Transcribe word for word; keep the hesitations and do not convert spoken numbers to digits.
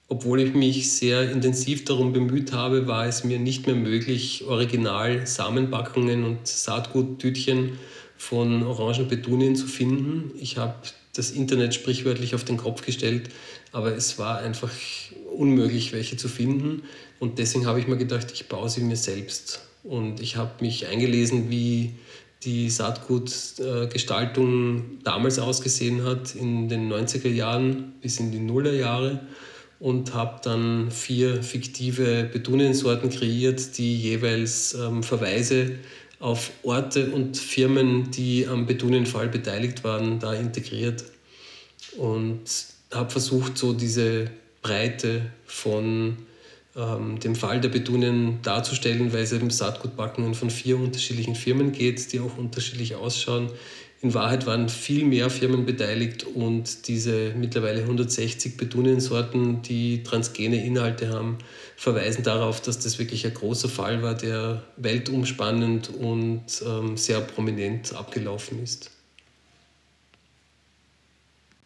obwohl ich mich sehr intensiv darum bemüht habe, war es mir nicht mehr möglich, original Samenpackungen und Saatguttütchen von Orangenpetunien zu finden. Ich habe das Internet sprichwörtlich auf den Kopf gestellt, aber es war einfach unmöglich, welche zu finden. Und deswegen habe ich mir gedacht, ich baue sie mir selbst. Und ich habe mich eingelesen, wie die Saatgutgestaltung damals ausgesehen hat, in den neunziger Jahren bis in die Nullerjahre, und habe dann vier fiktive Petuniensorten kreiert, die jeweils ähm, Verweise auf Orte und Firmen, die am Petunienfall beteiligt waren, da integriert, und habe versucht, so diese Breite von ähm, dem Fall der Petunien darzustellen, weil es eben Saatgutpackungen von vier unterschiedlichen Firmen geht, die auch unterschiedlich ausschauen. In Wahrheit waren viel mehr Firmen beteiligt, und diese mittlerweile hundertsechzig Petuniensorten, die transgene Inhalte haben, verweisen darauf, dass das wirklich ein großer Fall war, der weltumspannend und ähm, sehr prominent abgelaufen ist.